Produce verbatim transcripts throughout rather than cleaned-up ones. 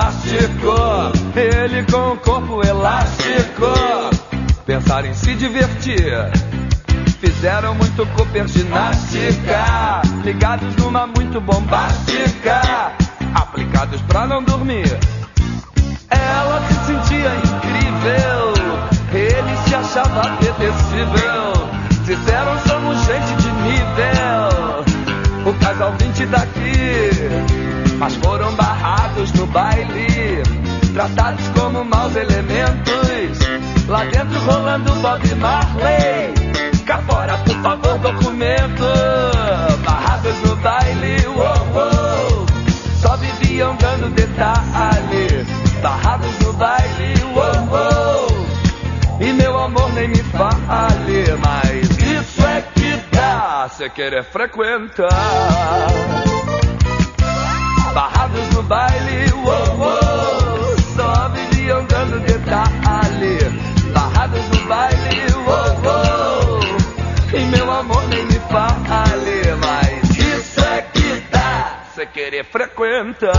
plástico, ele com o corpo elástico. Pensaram em se divertir, fizeram muito Cooper ginástica, ligados numa muito bombástica, aplicados pra não dormir. Ela se sentia incrível, ele se achava apetecível. Disseram somos gente de nível, o casal vinte daqui, mas foram barrados no baile, tratados como maus elementos. Lá dentro rolando Bob Marley, cá fora por favor documento. Barrados no baile, uou, uou, só viviam dando detalhe. Barrados no baile, uou, uou, e meu amor nem me fale. Mas isso é que dá cê querer frequentar. Barrados no baile, uou, uou, só viviam dando detalhe. Barrados no baile, uou, uou, e meu amor nem me fale. Mas isso é que dá cê querer frequentar.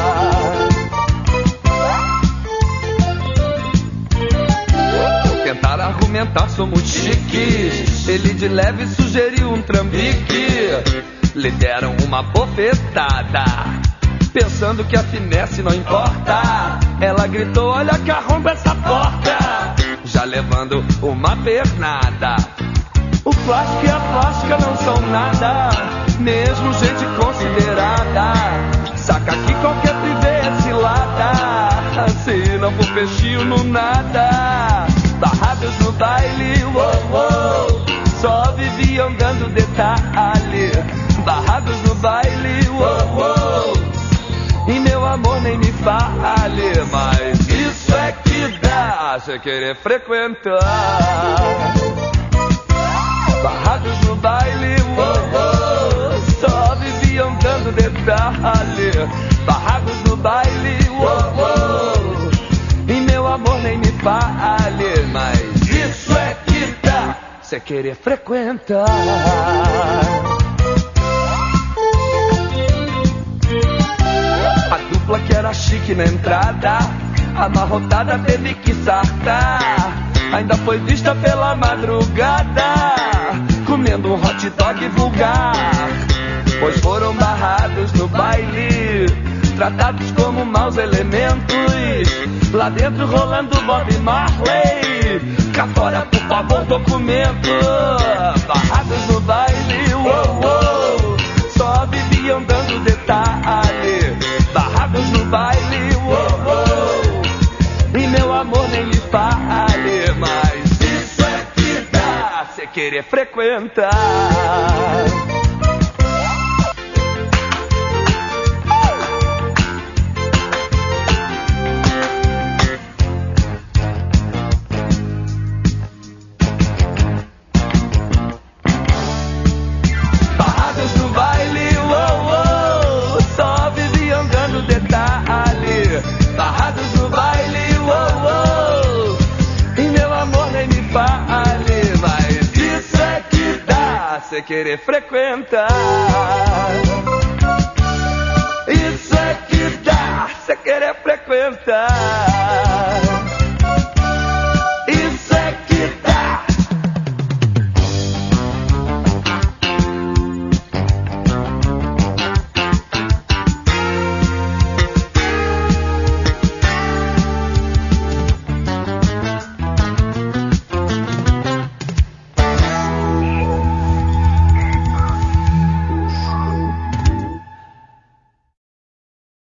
Tentaram argumentar, somos chiques, ele de leve sugeriu um trambique. Lhe deram uma bofetada, pensando que a finesse não importa. Ela gritou, olha que arromba essa porta, já levando uma pernada. O plástico e a plástica não são nada, mesmo gente considerada. Saca que qualquer privê é cilada, se não for peixinho no nada. Barrados no baile, uou, uou, só viviam dando detalhe. Barrados no baile, uou, uou, e meu amor nem me fale. Mas isso é que dá cê querer frequentar. Barrados no baile, uou, uou, só viviam dando detalhe. Barrados no baile, uou, uou, e meu amor nem me fale. Mas isso é que dá cê querer frequentar. A dupla que era chique na entrada, amarrotada teve que sartar. Ainda foi vista pela madrugada, comendo um hot dog vulgar. Pois foram barrados no baile, tratados como maus elementos. Lá dentro rolando Bob Marley, cá fora por favor documento. Barrados no baile, uou, uou, só viviam dando detalhe. Barrados no baile, uou, uou, e meu amor nem me fale. Mas isso é que dá cê querer frequentar. Cê querer frequentar. Isso é que dá cê querer frequentar.